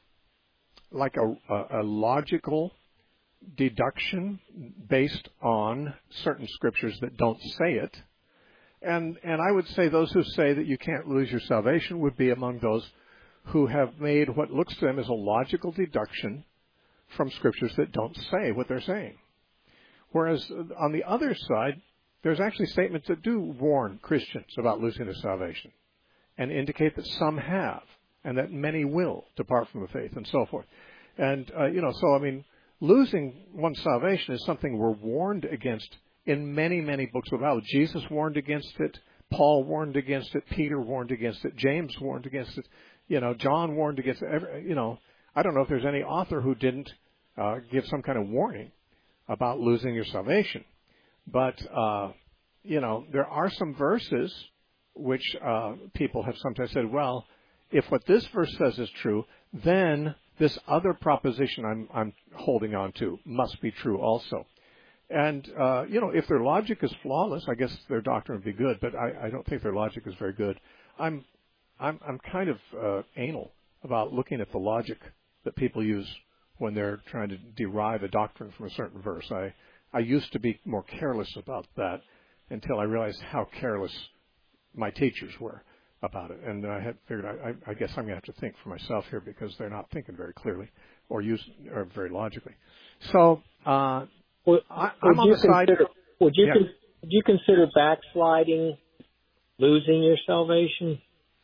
like a, a, a logical deduction based on certain scriptures that don't say it. And, and I would say those who say that you can't lose your salvation would be among those who have made what looks to them as a logical deduction from scriptures that don't say what they're saying. Whereas on the other side, there's actually statements that do warn Christians about losing their salvation and indicate that some have and that many will depart from the faith and so forth. And, uh, you know, so, I mean, losing one's salvation is something we're warned against in many, many books of the Bible. Jesus warned against it. Paul warned against it. Peter warned against it. James warned against it. You know, John warned against it. Every, you know, I don't know if there's any author who didn't uh, give some kind of warning about losing your salvation. But, uh, you know, there are some verses which uh, people have sometimes said, well, if what this verse says is true, then this other proposition I'm, I'm holding on to must be true also. And, uh, you know, if their logic is flawless, I guess their doctrine would be good, but I, I don't think their logic is very good. I'm I'm, I'm kind of uh, anal about looking at the logic that people use when they're trying to derive a doctrine from a certain verse. I, I used to be more careless about that until I realized how careless my teachers were about it. And I had figured I, I guess I'm going to have to think for myself here because they're not thinking very clearly or use or very logically. So uh, well, I, I'm on the consider, side. Would you, yeah. con, would you consider backsliding losing your salvation?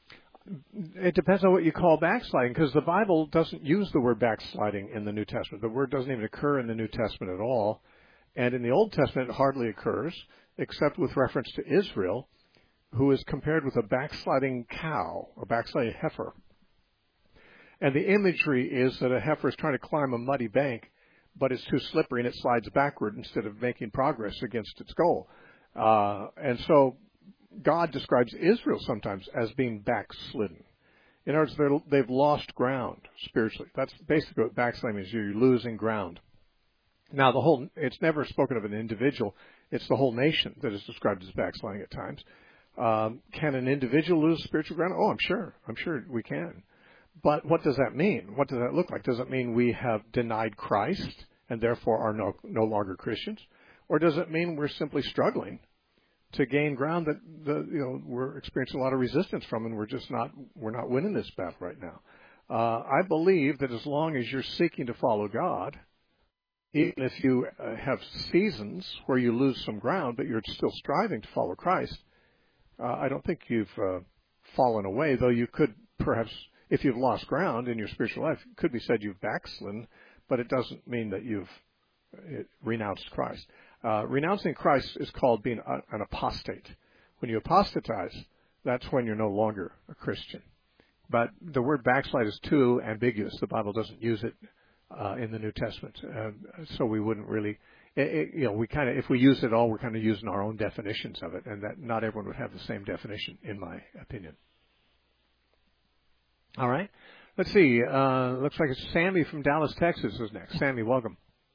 It depends on what you call backsliding, because the Bible doesn't use the word backsliding in the New Testament. The word doesn't even occur in the New Testament at all. And in the Old Testament, it hardly occurs, except with reference to Israel, who is compared with a backsliding cow, a backsliding heifer. And the imagery is that a heifer is trying to climb a muddy bank, but it's too slippery and it slides backward instead of making progress against its goal. Uh, and so God describes Israel sometimes as being backslidden. In other words, they've lost ground spiritually. That's basically what backsliding is. You're losing ground. Now, the whole, it's never spoken of an individual. It's the whole nation that is described as backsliding at times. Um, can an individual lose spiritual ground? Oh, I'm sure. I'm sure we can. But what does that mean? What does that look like? Does it mean we have denied Christ and therefore are no, no longer Christians? Or does it mean we're simply struggling to gain ground that the, you know, we're experiencing a lot of resistance from, and we're just not we're not winning this battle right now? Uh, I believe that as long as you're seeking to follow God, even if you uh, have seasons where you lose some ground, but you're still striving to follow Christ, uh, I don't think you've uh, fallen away. Though you could perhaps, if you've lost ground in your spiritual life, it could be said you've backslidden, but it doesn't mean that you've renounced Christ. Uh, renouncing Christ is called being a, an apostate. When you apostatize, that's when you're no longer a Christian. But the word backslide is too ambiguous. The Bible doesn't use it uh, in the New Testament, uh, so we wouldn't really. It, it, you know, we kind of, if we use it all, we're kind of using our own definitions of it, and that not everyone would have the same definition, in my opinion. All right, let's see. Uh, looks like it's Sammy from Dallas, Texas, is next. Sammy, welcome.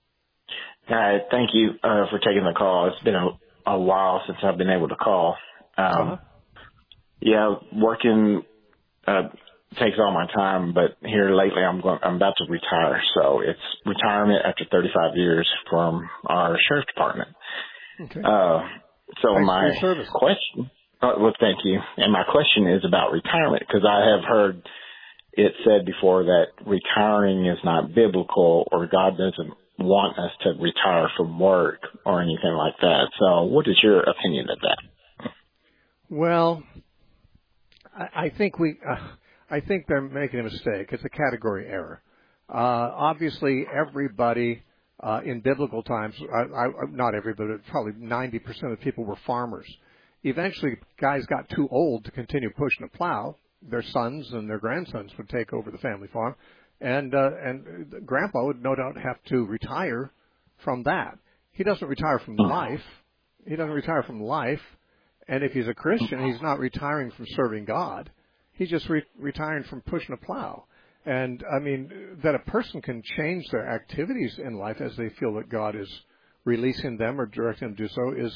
Hi, thank you uh, for taking the call. It's been a, a while since I've been able to call. Um, uh-huh. Yeah, working uh, takes all my time, but here lately I'm going. I'm about to retire, so it's retirement after thirty-five years from our sheriff department. Okay. Uh, so Thanks my for your service. question, uh, well, thank you, and my question is about retirement because I have heard it said before that retiring is not biblical, or God doesn't want us to retire from work or anything like that. So what is your opinion of that? Well, I, I think we, uh, I think they're making a mistake. It's a category error. Uh, obviously, everybody uh, in biblical times, I, I, not everybody, but probably ninety percent of the people were farmers. Eventually, guys got too old to continue pushing a plow. Their sons and their grandsons would take over the family farm. And uh, and Grandpa would no doubt have to retire from that. He doesn't retire from life. He doesn't retire from life. And if he's a Christian, he's not retiring from serving God. He's just re- retiring from pushing a plow. And, I mean, that a person can change their activities in life as they feel that God is releasing them or directing them to do so is,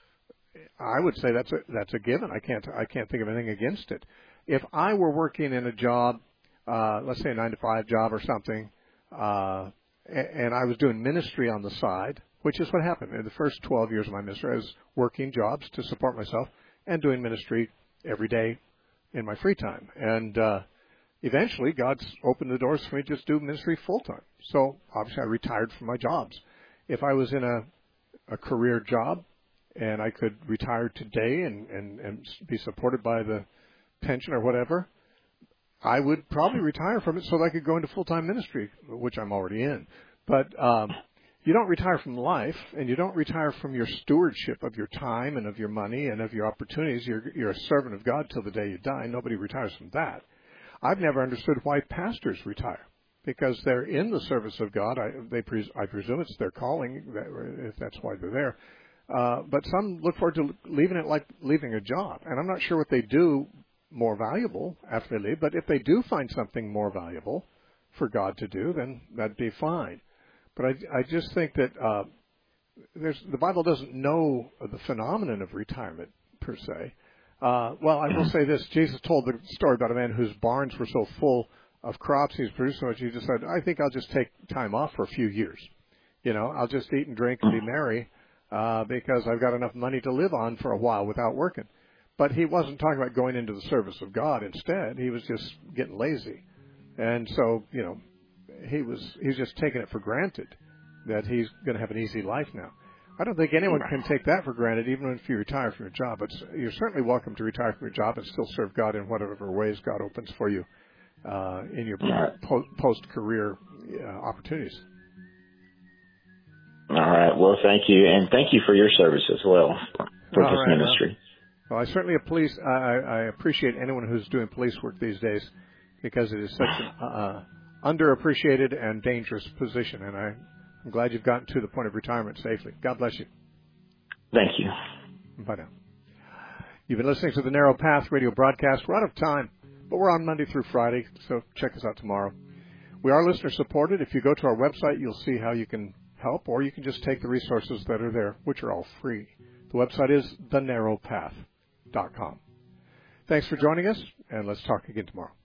I would say that's a, that's a given. I can't I can't think of anything against it. If I were working in a job, Uh, let's say a nine to five job or something, uh, and, and I was doing ministry on the side, which is what happened. In the first twelve years of my ministry, I was working jobs to support myself and doing ministry every day in my free time. And uh, eventually, God's opened the doors for me to just do ministry full time. So obviously, I retired from my jobs. If I was in a, a career job and I could retire today and, and, and be supported by the pension or whatever, I would probably retire from it so that I could go into full-time ministry, which I'm already in. But um, you don't retire from life, and you don't retire from your stewardship of your time and of your money and of your opportunities. You're, you're a servant of God till the day you die. Nobody retires from that. I've never understood why pastors retire, because they're in the service of God. I, they pres- I presume it's their calling, if that's why they're there. Uh, but some look forward to leaving it like leaving a job, and I'm not sure what they do more valuable after they leave, but if they do find something more valuable for God to do, then that'd be fine. But I, I just think that uh, there's, the Bible doesn't know the phenomenon of retirement per se. Uh, well, I will say this. Jesus told the story about a man whose barns were so full of crops, he's produced so much, he just said, I think I'll just take time off for a few years. You know, I'll just eat and drink and be merry uh, because I've got enough money to live on for a while without working. But he wasn't talking about going into the service of God instead. He was just getting lazy. And so, you know, he was he's just taking it for granted that he's going to have an easy life now. I don't think anyone can take that for granted, even if you retire from your job. But you're certainly welcome to retire from your job and still serve God in whatever ways God opens for you uh, in your po- post-career uh, opportunities. All right. Well, thank you. And thank you for your service as well for All this right, ministry. Well. Well, I certainly police, I, I appreciate anyone who's doing police work these days because it is such an uh, underappreciated and dangerous position. And I, I'm glad you've gotten to the point of retirement safely. God bless you. Thank you. Bye now. You've been listening to the Narrow Path radio broadcast. We're out of time, but we're on Monday through Friday, so check us out tomorrow. We are listener supported. If you go to our website, you'll see how you can help, or you can just take the resources that are there, which are all free. The website is the narrow path dot com. Thanks for joining us, and let's talk again tomorrow.